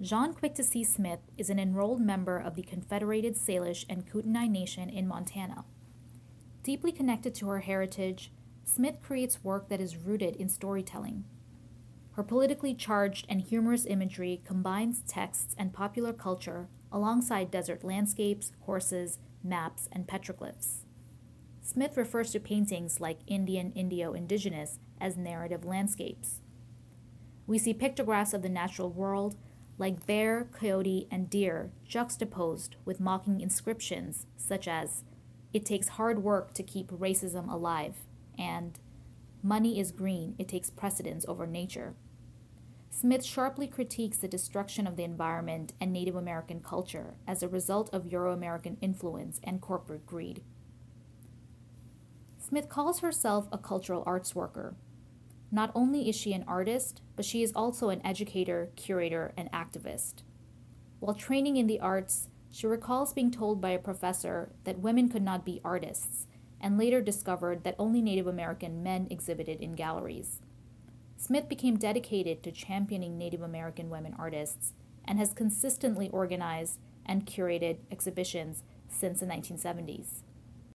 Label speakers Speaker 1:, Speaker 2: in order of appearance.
Speaker 1: Jean Quick-to-See Smith is an enrolled member of the Confederated Salish and Kootenai Nation in Montana. Deeply connected to her heritage, Smith creates work that is rooted in storytelling. Her politically charged and humorous imagery combines texts and popular culture alongside desert landscapes, horses, maps, and petroglyphs. Smith refers to paintings like Indian Indo-Indigenous as narrative landscapes. We see pictographs of the natural world like bear, coyote, and deer juxtaposed with mocking inscriptions such as, "It takes hard work to keep racism alive," and "Money is green, it takes precedence over nature." Smith sharply critiques the destruction of the environment and Native American culture as a result of Euro-American influence and corporate greed. Smith calls herself a cultural arts worker. Not only is she an artist, but she is also an educator, curator, and activist. While training in the arts, she recalls being told by a professor that women could not be artists, and later discovered that only Native American men exhibited in galleries. Smith became dedicated to championing Native American women artists and has consistently organized and curated exhibitions since the 1970s.